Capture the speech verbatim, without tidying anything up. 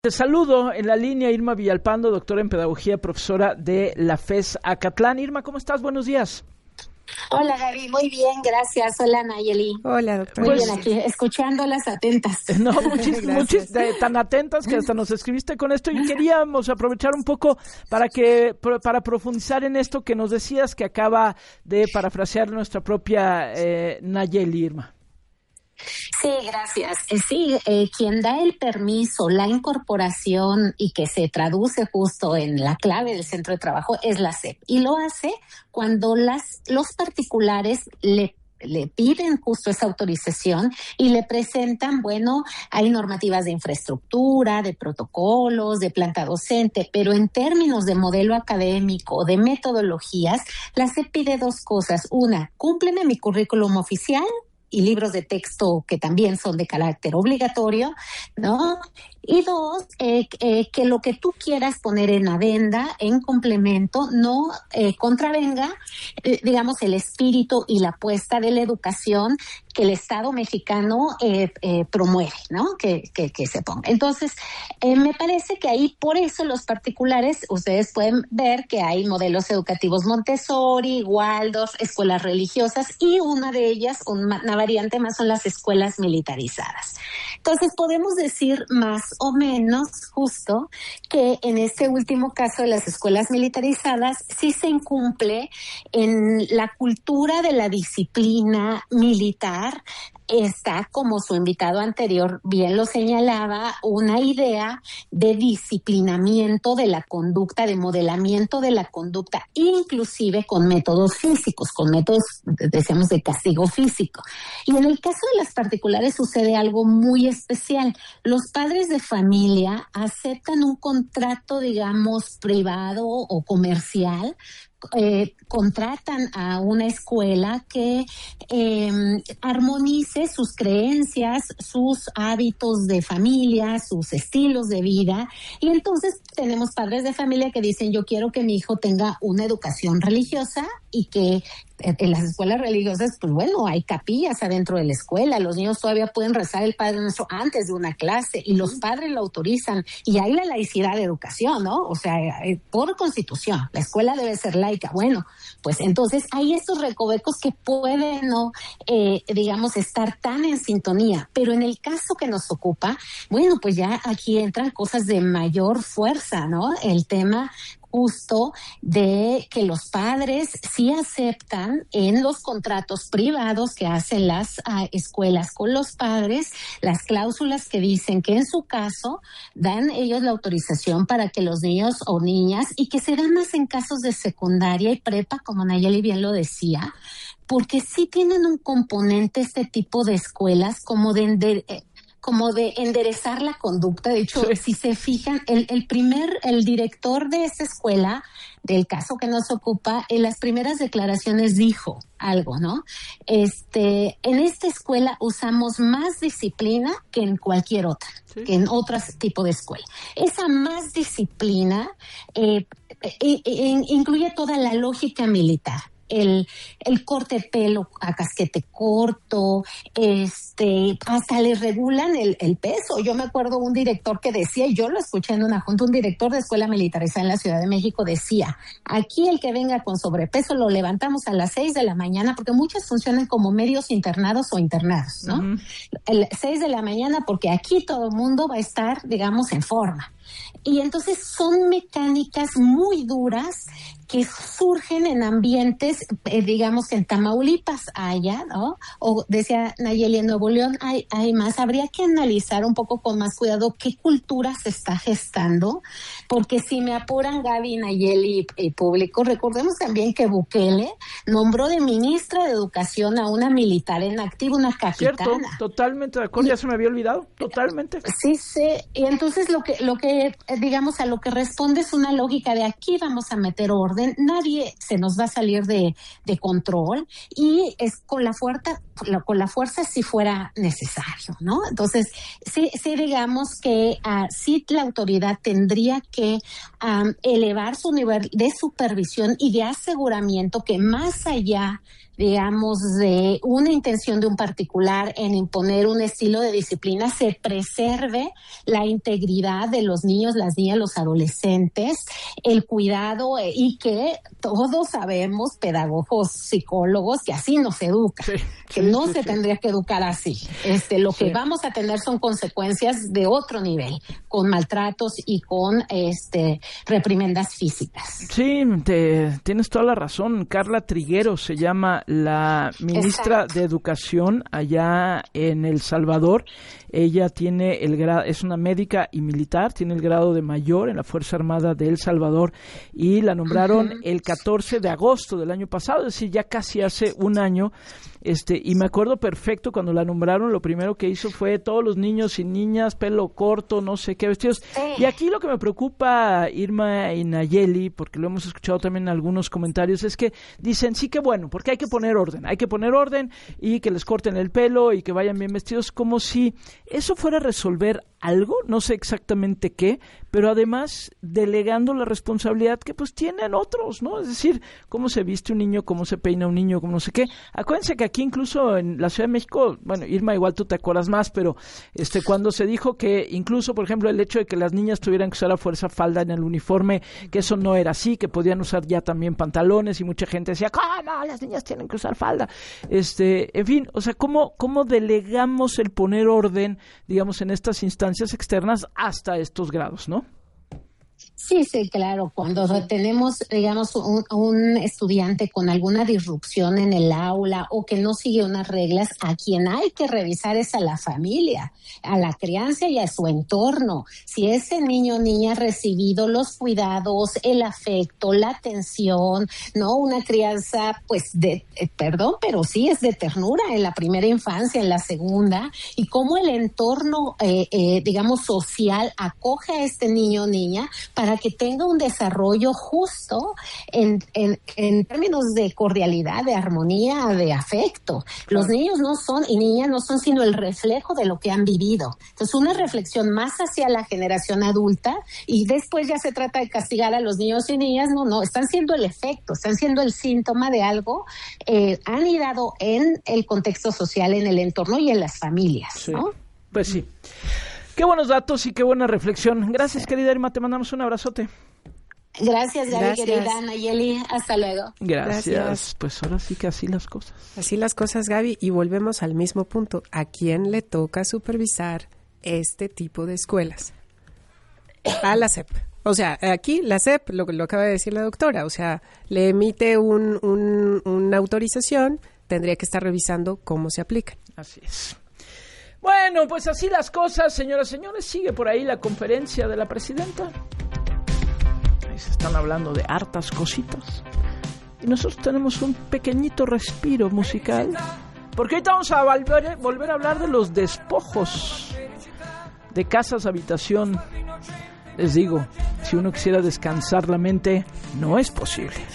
Te saludo en la línea Irma Villalpando, doctora en pedagogía, profesora de la F E S Acatlán. Irma, ¿cómo estás? Buenos días. Hola, Gaby, muy bien, gracias. Hola, Nayeli. Hola, doctora. Muy Pues, bien, aquí, escuchándolas atentas. No, muchis, muchis, de, tan atentas que hasta nos escribiste con esto y queríamos aprovechar un poco para que para profundizar en esto que nos decías, que acaba de parafrasear nuestra propia eh, Nayeli, Irma. Sí, gracias. Eh, sí, eh, quien da el permiso, la incorporación y que se traduce justo en la clave del centro de trabajo es la S E P. Y lo hace cuando las los particulares le le piden justo esa autorización y le presentan, bueno, hay normativas de infraestructura, de protocolos, de planta docente, pero en términos de modelo académico, de metodologías, la S E P pide dos cosas. Una, cúmpleme mi currículum oficial y libros de texto que también son de carácter obligatorio, ¿no? Y dos, eh, eh, que lo que tú quieras poner en adenda, en complemento, no eh, contravenga, eh, digamos, el espíritu y la apuesta de la educación que el Estado mexicano eh, eh, promueve, ¿no? Que, que, que se ponga. Entonces, eh, me parece que ahí, por eso los particulares, ustedes pueden ver que hay modelos educativos Montessori, Waldorf, escuelas religiosas y una de ellas, una, una variante más, son las escuelas militarizadas. Entonces, podemos decir más o menos justo que en este último caso de las escuelas militarizadas sí se incumple en la cultura de la disciplina militar. Está, como su invitado anterior bien lo señalaba, una idea de disciplinamiento de la conducta, de modelamiento de la conducta, inclusive con métodos físicos, con métodos, decíamos, de castigo físico. Y en el caso de las particulares sucede algo muy especial. Los padres de familia aceptan un contrato, digamos, privado o comercial. Eh, contratan a una escuela que eh, armonice sus creencias, sus hábitos de familia, sus estilos de vida, y entonces tenemos padres de familia que dicen: yo quiero que mi hijo tenga una educación religiosa y que en las escuelas religiosas, pues bueno, hay capillas adentro de la escuela, los niños todavía pueden rezar el Padre Nuestro antes de una clase y los padres lo autorizan, y hay la laicidad de educación, ¿no? O sea, por constitución, la escuela debe ser laica. Bueno, pues entonces hay estos recovecos que pueden, no, eh, digamos, estar tan en sintonía, pero en el caso que nos ocupa, bueno, pues ya aquí entran cosas de mayor fuerza, ¿no? El tema justo de que los padres sí aceptan en los contratos privados que hacen las uh, escuelas con los padres las cláusulas que dicen que en su caso dan ellos la autorización para que los niños o niñas, y que se dan más en casos de secundaria y prepa, como Nayeli bien lo decía, porque sí tienen un componente este tipo de escuelas como de ender- como de enderezar la conducta. De hecho, sí. Si se fijan, el, el primer, el director de esa escuela, del caso que nos ocupa, en las primeras declaraciones dijo algo, ¿no? Este, en esta escuela usamos más disciplina que en cualquier otra, sí. que en otro tipo de escuela. Esa más disciplina eh, eh, eh, incluye toda la lógica militar. El, el corte de pelo a casquete corto, este, hasta le regulan el, el peso. Yo me acuerdo un director que decía, y yo lo escuché en una junta, un director de escuela militarizada en la Ciudad de México decía: aquí el que venga con sobrepeso lo levantamos a las seis de la mañana, porque muchas funcionan como medios internados o internados, ¿no? Uh-huh. El seis de la mañana, porque aquí todo el mundo va a estar, digamos, en forma. Y entonces son mecánicas muy duras que surgen en ambientes, eh, digamos, en Tamaulipas haya, ¿no? O decía Nayeli, en Nuevo León hay, hay más. Habría que analizar un poco con más cuidado qué cultura se está gestando, porque si me apuran, Gaby, Nayeli y, y público, recordemos también que Bukele nombró de ministra de Educación a una militar en activo, una capitana. Cierto, totalmente de acuerdo, y, ya se me había olvidado, totalmente. Sí, sí, y entonces lo que, lo que, digamos, a lo que responde es una lógica de aquí vamos a meter orden, nadie se nos va a salir de, de control, y es con la fuerza, con la fuerza si fuera necesario, ¿no? Entonces, sí, sí digamos que uh, sí la autoridad tendría que um, elevar su nivel de supervisión y de aseguramiento que más allá, digamos, de una intención de un particular en imponer un estilo de disciplina, se preserve la integridad de los niños, las niñas, los adolescentes, el cuidado eh, y que todos sabemos, pedagogos, psicólogos, que así no se educa, sí, que sí, no sí, se sí. tendría que educar así. Este, lo sí. que vamos a tener son consecuencias de otro nivel, con maltratos y con este reprimendas físicas. Sí, te, tienes toda la razón. Carla Triguero se llama la ministra Exacto. de Educación allá en El Salvador. Ella tiene el grado, es una médica y militar, tiene el grado de mayor en la Fuerza Armada de El Salvador y la nombraron uh-huh. el catorce de agosto del año pasado, es decir, ya casi hace un año. Este, y me acuerdo perfecto cuando la nombraron, lo primero que hizo fue todos los niños y niñas, pelo corto, no sé qué vestidos. Sí. Y aquí lo que me preocupa, Irma y Nayeli, porque lo hemos escuchado también en algunos comentarios, es que dicen, sí que bueno, porque hay que poner orden, hay que poner orden y que les corten el pelo y que vayan bien vestidos, como si eso fuera a resolver algo, no sé exactamente qué, pero además delegando la responsabilidad que pues tienen otros, ¿no? Es decir, cómo se viste un niño, cómo se peina un niño, cómo no sé qué. Acuérdense que aquí incluso en la Ciudad de México, bueno, Irma, igual tú te acuerdas más, pero este cuando se dijo que incluso, por ejemplo, el hecho de que las niñas tuvieran que usar a fuerza falda en el uniforme, que eso no era así, que podían usar ya también pantalones y mucha gente decía, ¡ah, no, las niñas tienen que usar falda! Este, en fin, o sea, ¿cómo, cómo delegamos el poner orden, digamos, en estas instancias externas hasta estos grados, ¿no? Sí, sí, claro. Cuando tenemos, digamos, un, un estudiante con alguna disrupción en el aula o que no sigue unas reglas, a quien hay que revisar es a la familia, a la crianza y a su entorno. Si ese niño o niña ha recibido los cuidados, el afecto, la atención, ¿no? Una crianza, pues, de, eh, perdón, pero sí es de ternura en la primera infancia, en la segunda, y cómo el entorno, eh, eh, digamos, social acoge a este niño o niña para que tenga un desarrollo justo en, en, en términos de cordialidad, de armonía, de afecto. Claro. Los niños no son y niñas no son sino el reflejo de lo que han vivido. Entonces, una reflexión más hacia la generación adulta y después ya se trata de castigar a los niños y niñas. No, no, están siendo el efecto, están siendo el síntoma de algo eh, anidado en el contexto social, en el entorno y en las familias, sí. ¿no? Pues sí. Qué buenos datos y qué buena reflexión. Gracias, querida Irma, te mandamos un abrazote. Gracias, Gaby, Gracias. querida Nayeli. Hasta luego. Gracias. Gracias. Pues ahora sí que así las cosas. Así las cosas, Gaby, y volvemos al mismo punto. ¿A quién le toca supervisar este tipo de escuelas? A la S E P. O sea, aquí la S E P, lo, lo acaba de decir la doctora, o sea, le emite un, un, una autorización, tendría que estar revisando cómo se aplican. Así es. Bueno, pues así las cosas, señoras y señores. Sigue por ahí la conferencia de la presidenta. Ahí se están hablando de hartas cositas. Y nosotros tenemos un pequeñito respiro musical. Porque ahorita vamos a volver, volver a hablar de los despojos de casas, habitación. Les digo, si uno quisiera descansar la mente, no es posible.